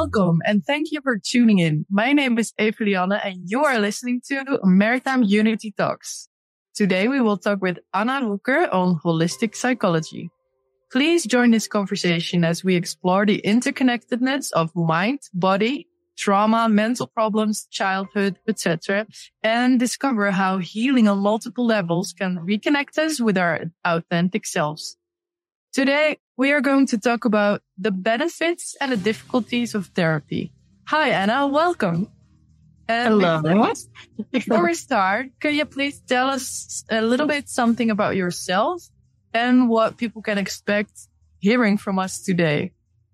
welcome and thank you for tuning in. My name is Evelianne and you are listening to Maritime Unity Talks. Today we will talk with Anna Roeker on holistic psychology. Please join this conversation as we explore the interconnectedness of mind, body, trauma, mental problems, childhood, etc., and discover how healing on multiple levels can reconnect us with our authentic selves. Today, we are going to talk about the benefits and the difficulties of therapy. Hi, Anna. Welcome. Hello. Before we start, can you please tell us a little bit something about yourself and what people can expect hearing from us today?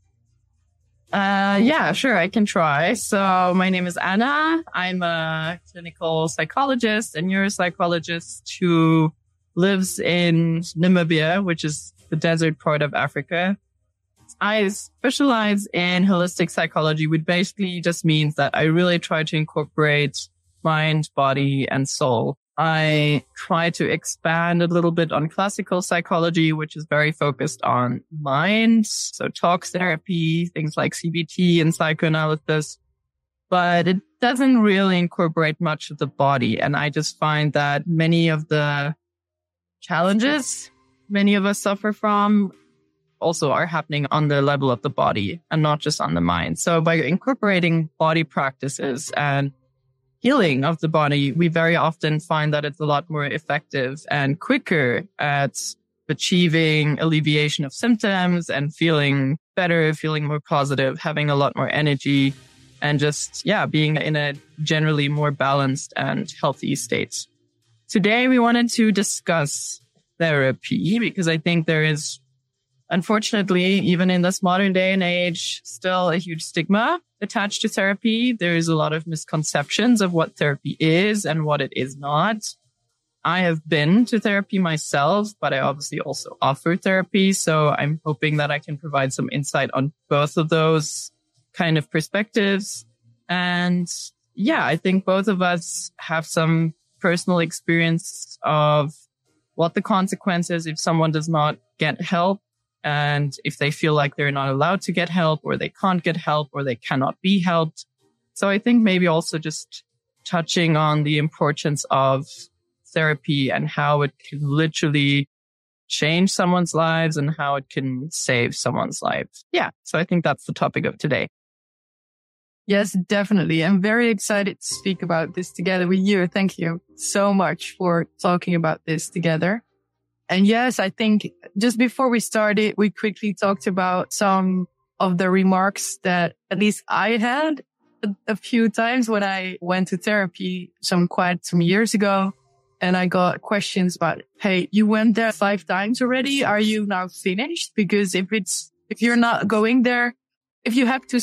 Yeah, sure. I can try. So my name is Anna. I'm a clinical psychologist and neuropsychologist who lives in Namibia, which is the desert part of Africa. I specialize in holistic psychology, which basically just means that I really try to incorporate mind, body, and soul. I try to expand a little bit on classical psychology, which is very focused on mind. So talk therapy, things like CBT and psychoanalysis, but it doesn't really incorporate much of the body. And I just find that many of the challenges many of us suffer from also are happening on the level of the body and not just on the mind. So by incorporating body practices and healing of the body, we very often find that it's a lot more effective and quicker at achieving alleviation of symptoms and feeling better, feeling more positive, having a lot more energy, and just, being in a generally more balanced and healthy state. Today, we wanted to discuss therapy because I think there is, unfortunately, even in this modern day and age, still a huge stigma attached to therapy. There is a lot of misconceptions of what therapy is and what it is not. I have been to therapy myself, but I obviously also offer therapy. So I'm hoping that I can provide some insight on both of those kind of perspectives. And I think both of us have some personal experience of what the consequences if someone does not get help, and if they feel like they're not allowed to get help or they can't get help or they cannot be helped. So I think maybe also just touching on the importance of therapy and how it can literally change someone's lives and how it can save someone's life. Yeah. So I think that's the topic of today. Yes, definitely. I'm very excited to speak about this together with you. Thank you so much for talking about this together. And yes, I think just before we started, we quickly talked about some of the remarks that at least I had a few times when I went to therapy quite some years ago. And I got questions about, hey, you went there 5 times already. Are you now finished? Because if you're not going there, if you have to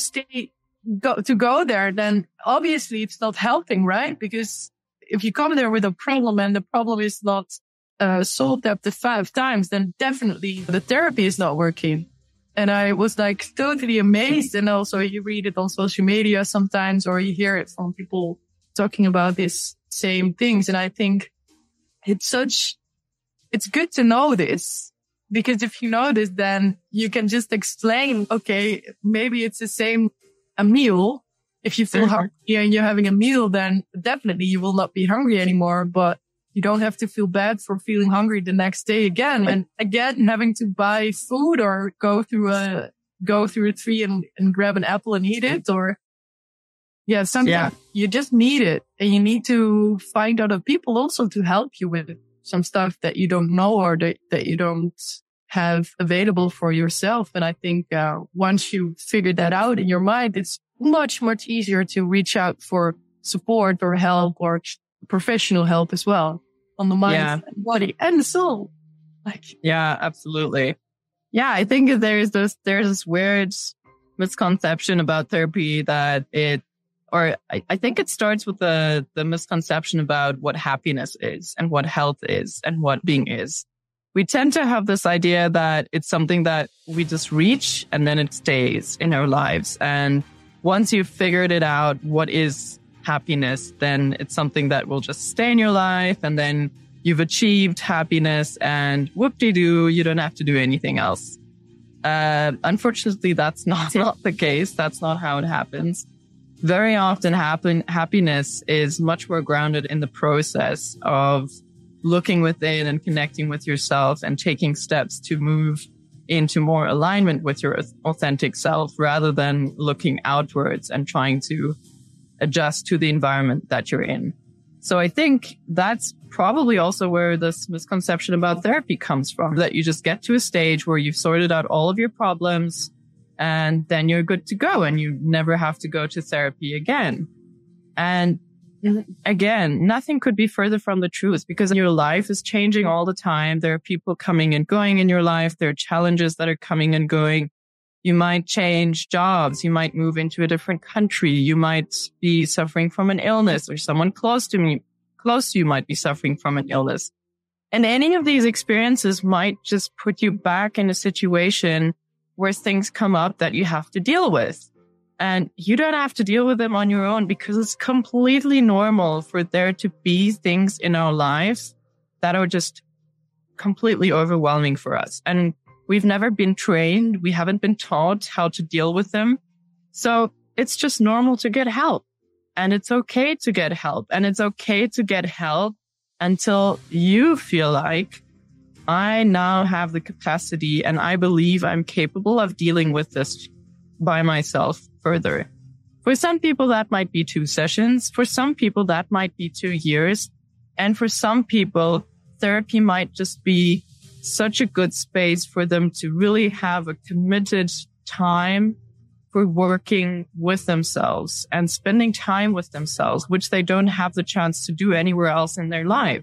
go there, then obviously it's not helping, right? Because if you come there with a problem and the problem is not solved after 5 times, then definitely the therapy is not working. And I was like totally amazed. And also you read it on social media sometimes, or you hear it from people talking about these same things. And I think it's good to know this, because if you know this, then you can just explain, okay, maybe it's the same a meal. If you feel hungry and you're having a meal, then definitely you will not be hungry anymore, but you don't have to feel bad for feeling hungry the next day again. And again, having to buy food or go through a tree and grab an apple and eat it, or sometimes you just need it, and you need to find other people also to help you with some stuff that you don't know or that you don't have available for yourself. And I think once you figure that out in your mind, it's much, much easier to reach out for support or help or professional help as well on the mind, and body, and the soul. Yeah, absolutely. Yeah, I think there's this weird misconception about therapy that I think it starts with the misconception about what happiness is and what health is and what being is. We tend to have this idea that it's something that we just reach and then it stays in our lives. And once you've figured it out, what is happiness, then it's something that will just stay in your life. And then you've achieved happiness and whoop-de-doo, you don't have to do anything else. Unfortunately, that's not the case. That's not how it happens. Very often happiness is much more grounded in the process of looking within and connecting with yourself and taking steps to move into more alignment with your authentic self rather than looking outwards and trying to adjust to the environment that you're in. So I think that's probably also where this misconception about therapy comes from, that you just get to a stage where you've sorted out all of your problems and then you're good to go and you never have to go to therapy again. And again, nothing could be further from the truth because your life is changing all the time. There are people coming and going in your life. There are challenges that are coming and going. You might change jobs. You might move into a different country. You might be suffering from an illness, or someone close to you might be suffering from an illness. And any of these experiences might just put you back in a situation where things come up that you have to deal with. And you don't have to deal with them on your own because it's completely normal for there to be things in our lives that are just completely overwhelming for us. And we've never been trained. We haven't been taught how to deal with them. So it's just normal to get help. And it's okay to get help. And it's okay to get help until you feel like, I now have the capacity and I believe I'm capable of dealing with this by myself further. For some people, that might be 2 sessions. For some people, that might be 2 years. And for some people, therapy might just be such a good space for them to really have a committed time for working with themselves and spending time with themselves, which they don't have the chance to do anywhere else in their life.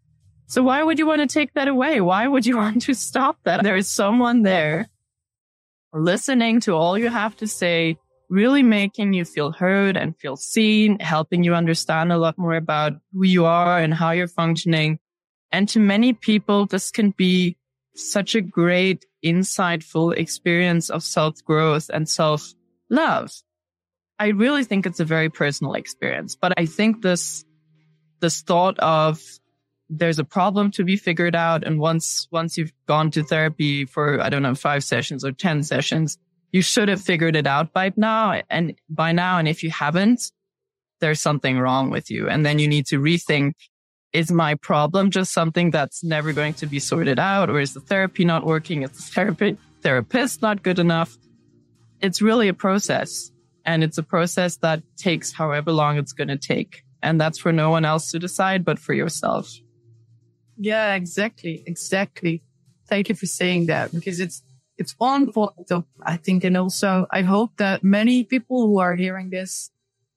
So why would you want to take that away? Why would you want to stop that? There is someone there listening to all you have to say, really making you feel heard and feel seen, helping you understand a lot more about who you are and how you're functioning. And to many people, this can be such a great, insightful experience of self-growth and self-love. I really think it's a very personal experience, but I think this thought of there's a problem to be figured out. And once you've gone to therapy for, 5 sessions or 10 sessions, you should have figured it out by now. And if you haven't, there's something wrong with you. And then you need to rethink, is my problem just something that's never going to be sorted out? Or is the therapy not working? Is the therapist not good enough? It's really a process. And it's a process that takes however long it's going to take. And that's for no one else to decide, but for yourself. Yeah, exactly. Thank you for saying that, because it's on point, I think. And also I hope that many people who are hearing this,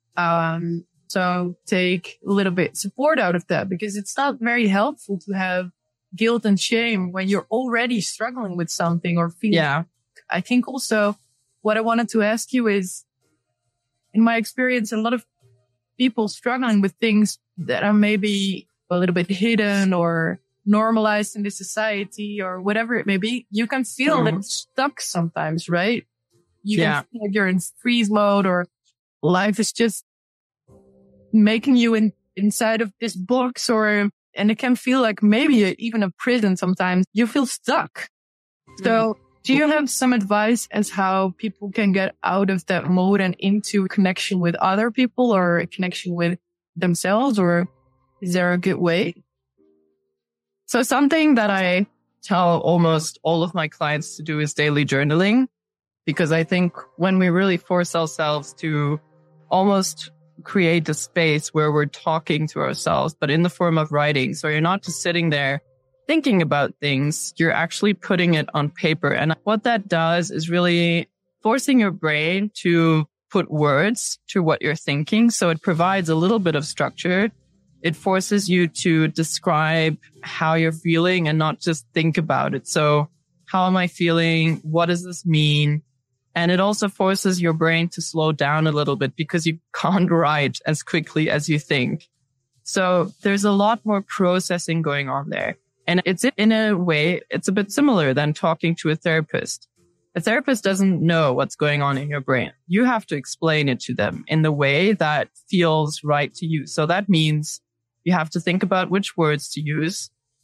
so take a little bit support out of that, because it's not very helpful to have guilt and shame when you're already struggling with something or feeling. Yeah. I think also what I wanted to ask you is, in my experience, a lot of people struggling with things that are maybe a little bit hidden or normalized in the society or whatever it may be, you can feel like stuck sometimes, right? You can feel like you're in freeze mode, or life is just making you inside of this box, and it can feel like maybe even a prison sometimes. You feel stuck. So do you have some advice as how people can get out of that mode and into connection with other people or a connection with themselves, or is there a good way? So something that I tell almost all of my clients to do is daily journaling, because I think when we really force ourselves to almost create a space where we're talking to ourselves, but in the form of writing. So you're not just sitting there thinking about things, you're actually putting it on paper. And what that does is really forcing your brain to put words to what you're thinking. So it provides a little bit of structure. It forces you to describe how you're feeling and not just think about it. So how am I feeling? What does this mean? And it also forces your brain to slow down a little bit, because you can't write as quickly as you think. So there's a lot more processing going on there. And in a way, it's a bit similar than talking to a therapist. A therapist doesn't know what's going on in your brain. You have to explain it to them in the way that feels right to you. So that means you have to think about which words to use.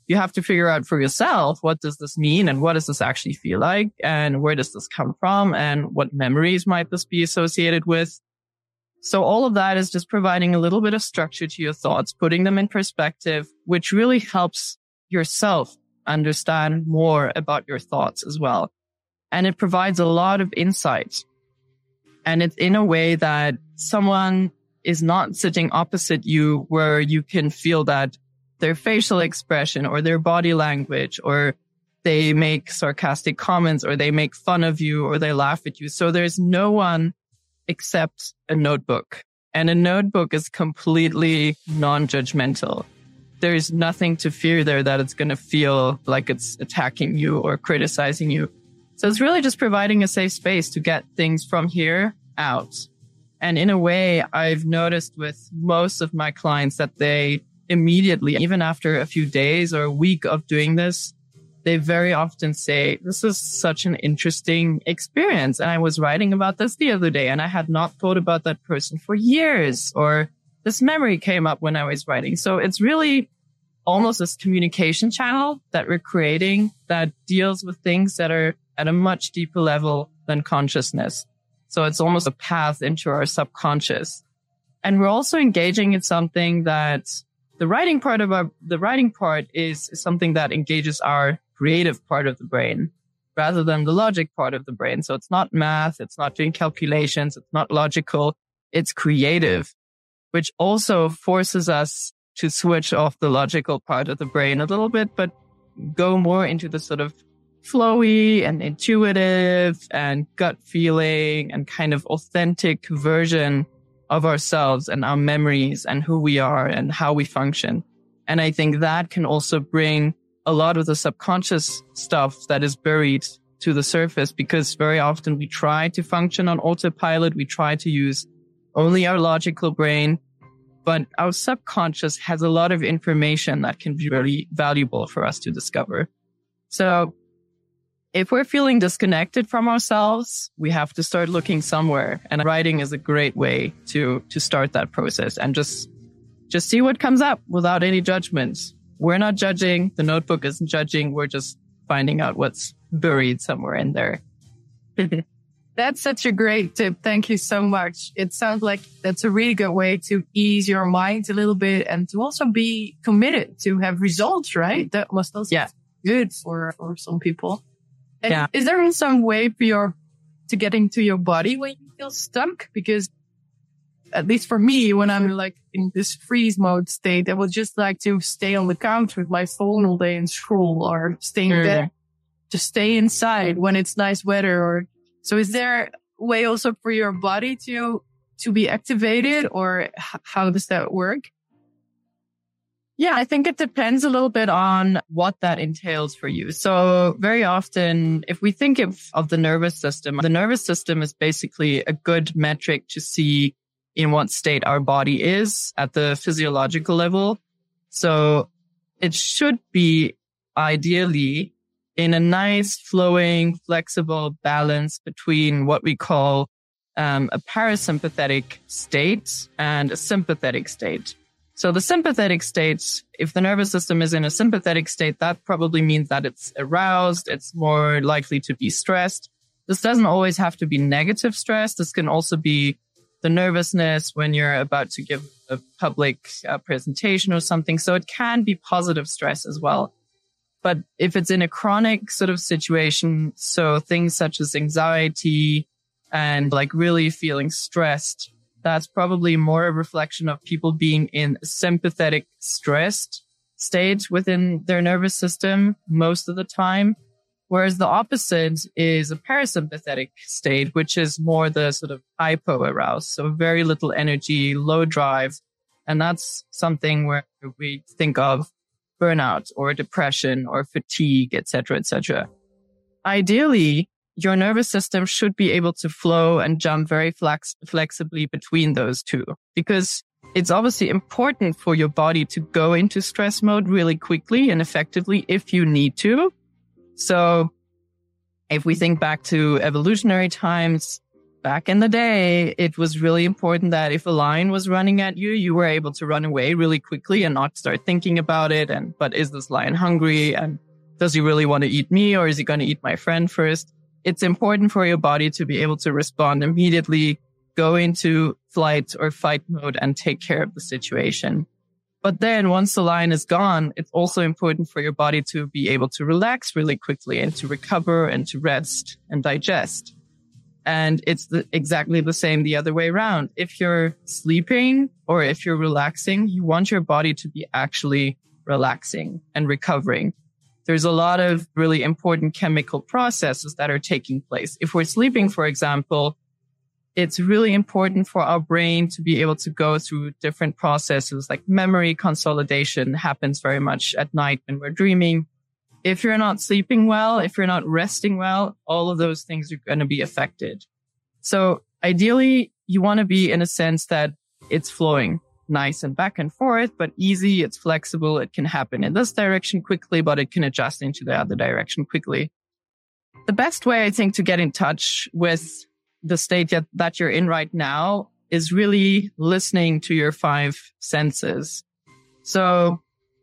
you have to figure out for yourself, what does this mean and what does this actually feel like and where does this come from and what memories might this be associated with? So all of that is just providing a little bit of structure to your thoughts, putting them in perspective, which really helps yourself understand more about your thoughts as well. And it provides a lot of insight. And it's in a way that someone is not sitting opposite you where you can feel that their facial expression or their body language, or they make sarcastic comments or they make fun of you or they laugh at you. So there's no one except a notebook. And a notebook is completely non-judgmental. There's nothing to fear there that it's going to feel like it's attacking you or criticizing you. So it's really just providing a safe space to get things from here out. And in a way, I've noticed with most of my clients that they immediately, even after a few days or a week of doing this, they very often say, this is such an interesting experience. And I was writing about this the other day and I had not thought about that person for years, or this memory came up when I was writing. So it's really almost this communication channel that we're creating that deals with things that are at a much deeper level than consciousness. So it's almost a path into our subconscious. And we're also engaging in something that the writing part is something that engages our creative part of the brain rather than the logic part of the brain. So it's not math. It's not doing calculations. It's not logical. It's creative, which also forces us to switch off the logical part of the brain a little bit, but go more into the sort of flowy and intuitive and gut feeling and kind of authentic version of ourselves and our memories and who we are and how we function. And I think that can also bring a lot of the subconscious stuff that is buried to the surface, because very often we try to function on autopilot. We try to use only our logical brain, but our subconscious has a lot of information that can be really valuable for us to discover. So if we're feeling disconnected from ourselves, we have to start looking somewhere. And writing is a great way to start that process and just see what comes up without any judgments. We're not judging. The notebook isn't judging. We're just finding out what's buried somewhere in there. That's such a great tip. Thank you so much. It sounds like that's a really good way to ease your mind a little bit and to also be committed to have results, right? That must also be good for some people. And is there some way to get into your body when you feel stuck? Because at least for me, when I'm like in this freeze mode state, I would just like to stay on the couch with my phone all day and scroll, or stay in bed, just stay inside when it's nice weather. So is there a way also for your body to be activated, or how does that work? Yeah, I think it depends a little bit on what that entails for you. So very often, if we think of the nervous system is basically a good metric to see in what state our body is at the physiological level. So it should be ideally in a nice, flowing, flexible balance between what we call a parasympathetic state and a sympathetic state. So the sympathetic state, if the nervous system is in a sympathetic state, that probably means that it's aroused. It's more likely to be stressed. This doesn't always have to be negative stress. This can also be the nervousness when you're about to give a public presentation or something. So it can be positive stress as well. But if it's in a chronic sort of situation, so things such as anxiety and like really feeling stressed, that's probably more a reflection of people being in a sympathetic, stressed state within their nervous system most of the time. Whereas the opposite is a parasympathetic state, which is more the sort of hypo-aroused. So very little energy, low drive. And that's something where we think of burnout or depression or fatigue, etc., etc. Ideally, your nervous system should be able to flow and jump very flexibly between those two, because it's obviously important for your body to go into stress mode really quickly and effectively if you need to. So if we think back to evolutionary times, back in the day, it was really important that if a lion was running at you, you were able to run away really quickly and not start thinking about it. But is this lion hungry? And does he really want to eat me, or is he going to eat my friend first? It's important for your body to be able to respond immediately, go into flight or fight mode and take care of the situation. But then once the lion is gone, it's also important for your body to be able to relax really quickly and to recover and to rest and digest. And it's exactly the same the other way around. If you're sleeping or if you're relaxing, you want your body to be actually relaxing and recovering. There's a lot of really important chemical processes that are taking place. If we're sleeping, for example, it's really important for our brain to be able to go through different processes, like memory consolidation happens very much at night when we're dreaming. If you're not sleeping well, if you're not resting well, all of those things are going to be affected. So ideally, you want to be in a sense that it's flowing nice and back and forth, but easy. It's flexible. It can happen in this direction quickly, but it can adjust into the other direction quickly. The best way, I think, to get in touch with the state that you're in right now is really listening to your 5 senses. So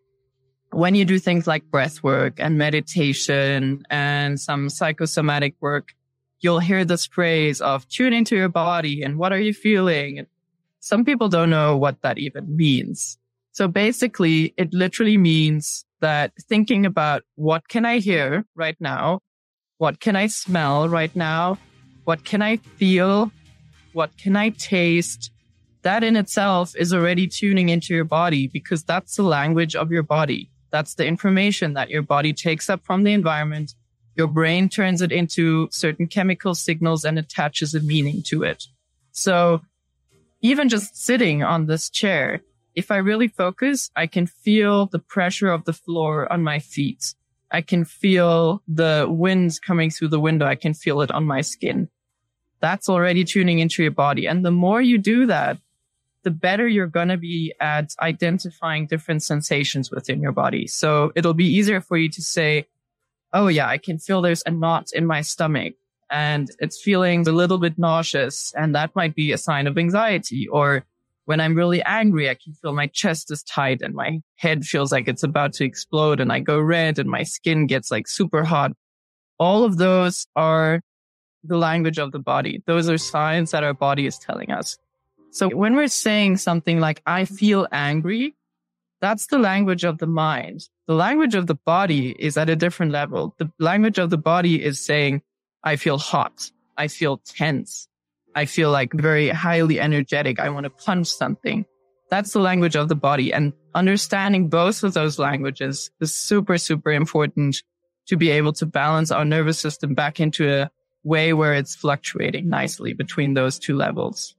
when you do things like breath work and meditation and some psychosomatic work, you'll hear this phrase of tune into your body and what are you feeling? And some people don't know what that even means. So basically, it literally means that thinking about what can I hear right now? What can I smell right now? What can I feel? What can I taste? That in itself is already tuning into your body because that's the language of your body. That's the information that your body takes up from the environment. Your brain turns it into certain chemical signals and attaches a meaning to it. So even just sitting on this chair, if I really focus, I can feel the pressure of the floor on my feet. I can feel the winds coming through the window. I can feel it on my skin. That's already tuning into your body. And the more you do that, the better you're going to be at identifying different sensations within your body. So it'll be easier for you to say, oh yeah, I can feel there's a knot in my stomach and it's feeling a little bit nauseous. And that might be a sign of anxiety. Or when I'm really angry, I can feel my chest is tight and my head feels like it's about to explode and I go red and my skin gets like super hot. All of those are the language of the body. Those are signs that our body is telling us. So when we're saying something like, I feel angry, that's the language of the mind. The language of the body is at a different level. The language of the body is saying, I feel hot. I feel tense. I feel like very highly energetic. I want to punch something. That's the language of the body. And understanding both of those languages is super, super important to be able to balance our nervous system back into a way where it's fluctuating nicely between those two levels.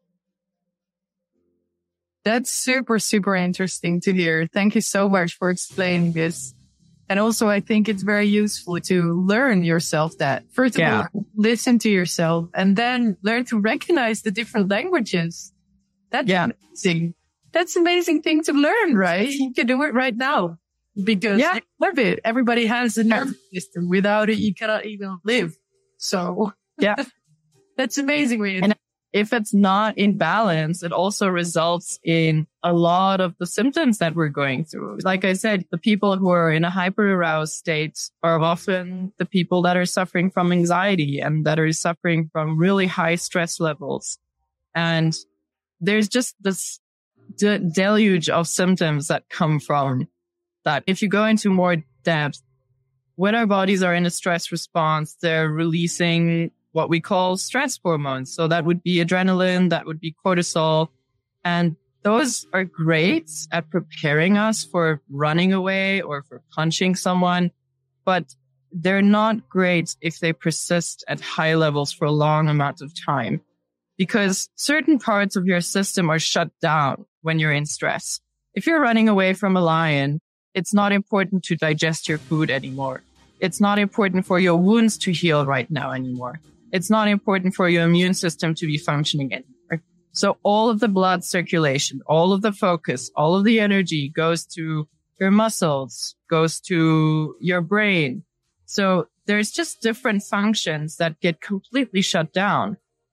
That's super, super interesting to hear. Thank you so much for explaining this. And also, I think it's very useful to learn yourself that. First of all, listen to yourself and then learn to recognize the different languages. That's amazing. That's an amazing thing to learn, right? You can do it right now because you love it. Everybody has a nervous system. Without it, you cannot even live. So that's amazing. And if it's not in balance, it also results in a lot of the symptoms that we're going through. Like I said, the people who are in a hyper-aroused state are often the people that are suffering from anxiety and that are suffering from really high stress levels. And there's just this deluge of symptoms that come from that. If you go into more depth, when our bodies are in a stress response, they're releasing what we call stress hormones. So that would be adrenaline, that would be cortisol. And those are great at preparing us for running away or for punching someone, but they're not great if they persist at high levels for a long amount of time because certain parts of your system are shut down when you're in stress. If you're running away from a lion, it's not important to digest your food anymore. It's not important for your wounds to heal right now anymore. It's not important for your immune system to be functioning anymore. So all of the blood circulation, all of the focus, all of the energy goes to your muscles, goes to your brain. So there's just different functions that get completely shut down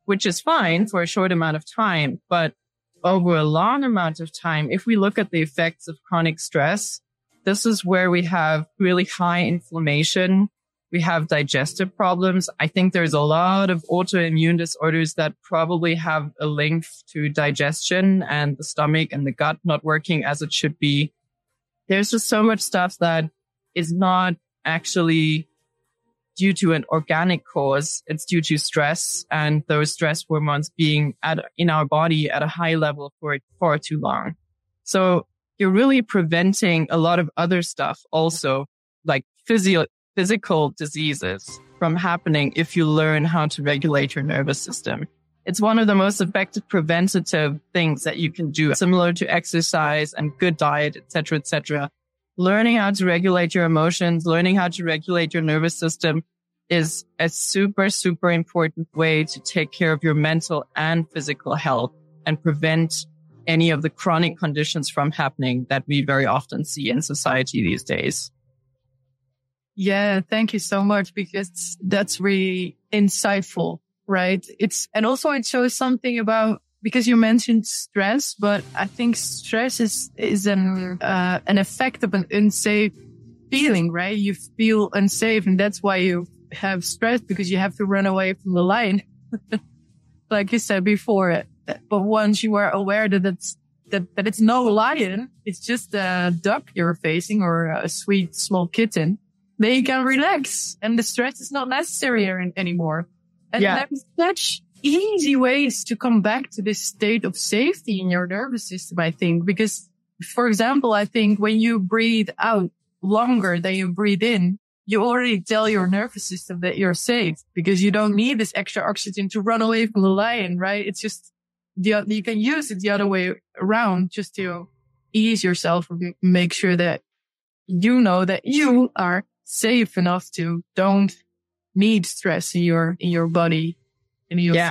which is fine for a short amount of time. But over a long amount of time, if we look at the effects of chronic stress, this is where we have really high inflammation. We have digestive problems. I think there's a lot of autoimmune disorders that probably have a link to digestion and the stomach and the gut not working as it should be. There's just so much stuff that is not actually due to an organic cause. It's due to stress and those stress hormones being in our body at a high level for far too long. So you're really preventing a lot of other stuff also, like physical diseases from happening if you learn how to regulate your nervous system. It's one of the most effective preventative things that you can do, similar to exercise and good diet, etc., etc. Learning how to regulate your emotions, learning how to regulate your nervous system is a super, super important way to take care of your mental and physical health and prevent any of the chronic conditions from happening that we very often see in society these days. Yeah, thank you so much, because that's really insightful, right? And also it shows something about, because you mentioned stress, but I think stress is an effect of an unsafe feeling, right? You feel unsafe, and that's why you have stress, because you have to run away from the lion, like you said before. But once you are aware that it's no lion, it's just a duck you're facing or a sweet small kitten, then you can relax and the stress is not necessary anymore. And there's such easy ways to come back to this state of safety in your nervous system, I think, because, for example, I think when you breathe out longer than you breathe in, you already tell your nervous system that you're safe, because you don't need this extra oxygen to run away from the lion, right? It's just, you can use it the other way around just to ease yourself and make sure that you know that you are safe enough to don't need stress in your body, in your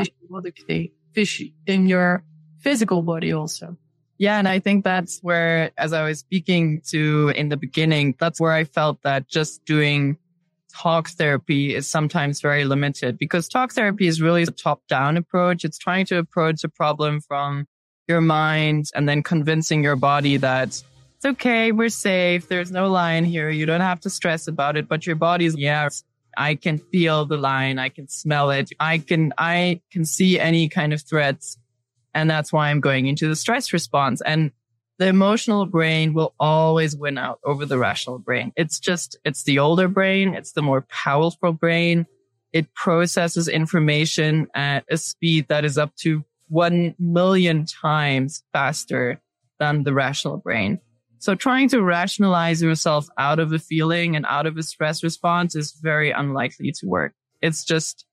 in your physical body also. Yeah. And I think that's where, as I was speaking to in the beginning, that's where I felt that just doing talk therapy is sometimes very limited, because talk therapy is really a top-down approach. It's trying to approach a problem from your mind and then convincing your body that it's okay, we're safe, there's no lion here, you don't have to stress about it. But your body's, I can feel the lion, I can smell it, I can see any kind of threats. And that's why I'm going into the stress response. And the emotional brain will always win out over the rational brain. It's the older brain. It's the more powerful brain. It processes information at a speed that is up to 1 million times faster than the rational brain. So trying to rationalize yourself out of a feeling and out of a stress response is very unlikely to work. It's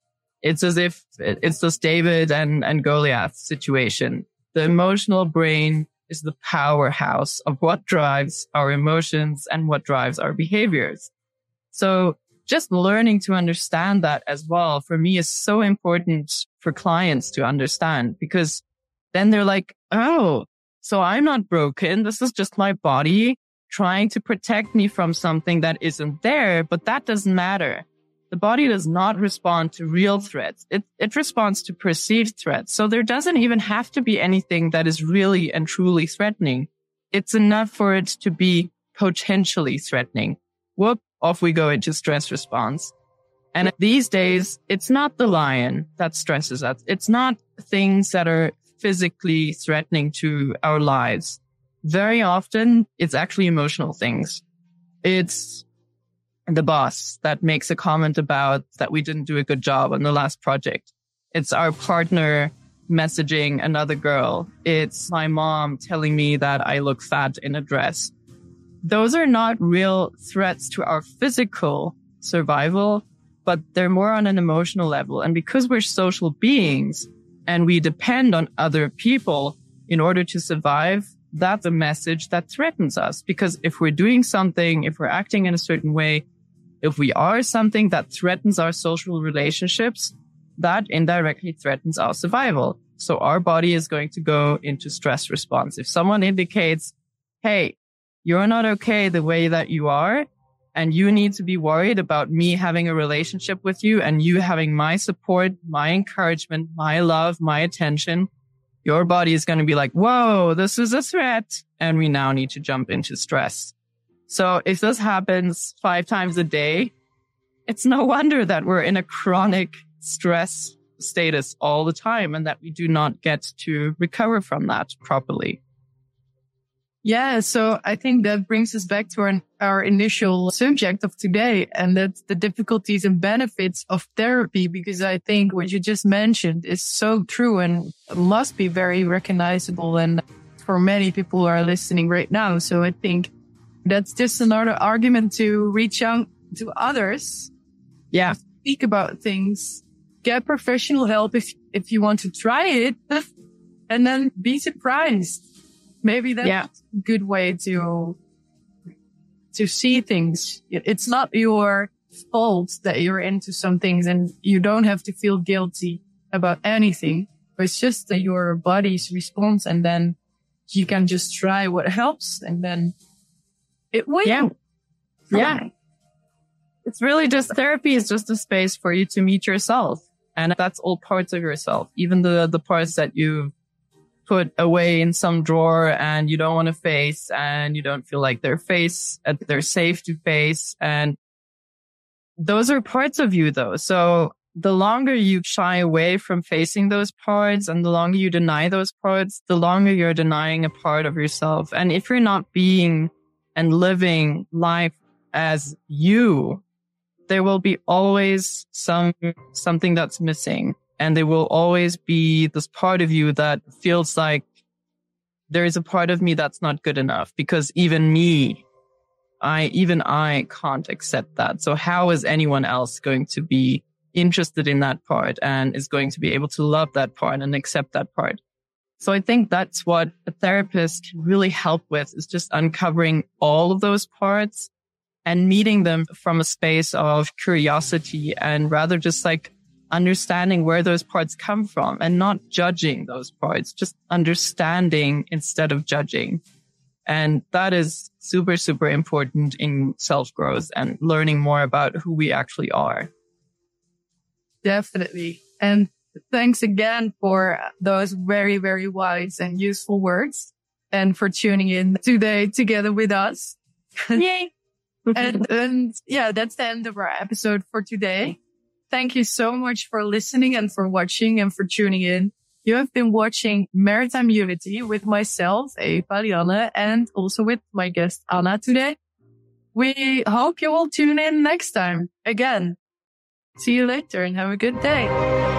as if it's this David and Goliath situation. The emotional brain is the powerhouse of what drives our emotions and what drives our behaviors. So just learning to understand that as well, for me, is so important for clients to understand, because then they're like, oh, so I'm not broken. This is just my body trying to protect me from something that isn't there, but that doesn't matter. The body does not respond to real threats. It responds to perceived threats. So there doesn't even have to be anything that is really and truly threatening. It's enough for it to be potentially threatening. Whoop, off we go into stress response. And these days, it's not the lion that stresses us. It's not things that are physically threatening to our lives. Very often, it's actually emotional things. It's the boss that makes a comment about that we didn't do a good job on the last project. It's our partner messaging another girl. It's my mom telling me that I look fat in a dress. Those are not real threats to our physical survival, but they're more on an emotional level. And because we're social beings and we depend on other people in order to survive, that's a message that threatens us. Because if we're doing something, if we're acting in a certain way, if we are something that threatens our social relationships, that indirectly threatens our survival. So our body is going to go into stress response. If someone indicates, hey, you're not okay the way that you are, And you need to be worried about me having a relationship with you and you having my support, my encouragement, my love, my attention. Your body is going to be like, whoa, this is a threat. And we now need to jump into stress. So if this happens 5 times a day, it's no wonder that we're in a chronic stress status all the time and that we do not get to recover from that properly. Yeah, so I think that brings us back to our initial subject of today, and that's the difficulties and benefits of therapy, because I think what you just mentioned is so true and must be very recognizable and for many people who are listening right now. So I think that's just another argument to reach out to others. Yeah. Speak about things, get professional help if you want to try it, and then be surprised. Maybe that's a good way to see things. It's not your fault that you're into some things and you don't have to feel guilty about anything. It's just that your body's response, and then you can just try what helps and then it will. Yeah. It's really just therapy is just a space for you to meet yourself. And that's all parts of yourself, even the parts that you put away in some drawer and you don't want to face and you don't feel like they're safe to face. And those are parts of you though. So the longer you shy away from facing those parts and the longer you deny those parts, the longer you're denying a part of yourself. And if you're not being and living life as you, there will be always something that's missing. And there will always be this part of you that feels like there is a part of me that's not good enough, because even I can't accept that. So how is anyone else going to be interested in that part and is going to be able to love that part and accept that part? So I think that's what a therapist can really help with, is just uncovering all of those parts and meeting them from a space of curiosity and rather just like understanding where those parts come from and not judging those parts, just understanding instead of judging. And that is super, super important in self-growth and learning more about who we actually are. Definitely. And thanks again for those very, very wise and useful words and for tuning in today together with us. Yay. and yeah, that's the end of our episode for today. Thank you so much for listening and for watching and for tuning in. You have been watching Maritime Unity with myself, Eva Lianne, and also with my guest Anna today. We hope you will tune in next time again. See you later and have a good day.